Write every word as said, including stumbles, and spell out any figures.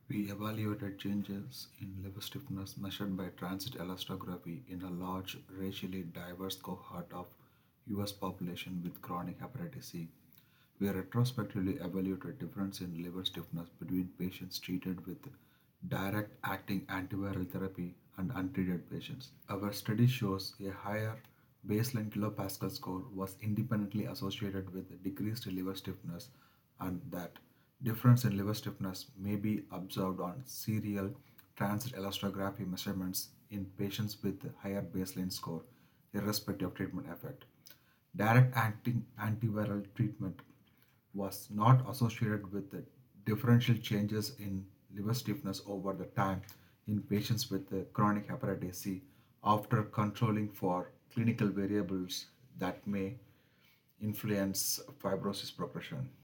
We evaluated changes in liver stiffness measured by transit elastography in a large, racially diverse cohort of U S population with chronic hepatitis C. We retrospectively evaluated difference in liver stiffness between patients treated with direct acting antiviral therapy and untreated patients. Our study shows a higher baseline kilopascal score was independently associated with decreased liver stiffness and that difference in liver stiffness may be observed on serial transit elastography measurements in patients with higher baseline score, irrespective of treatment effect. Direct acting antiviral treatment was not associated with the differential changes in liver stiffness over the time in patients with uh, chronic hepatitis C after controlling for clinical variables that may influence fibrosis progression.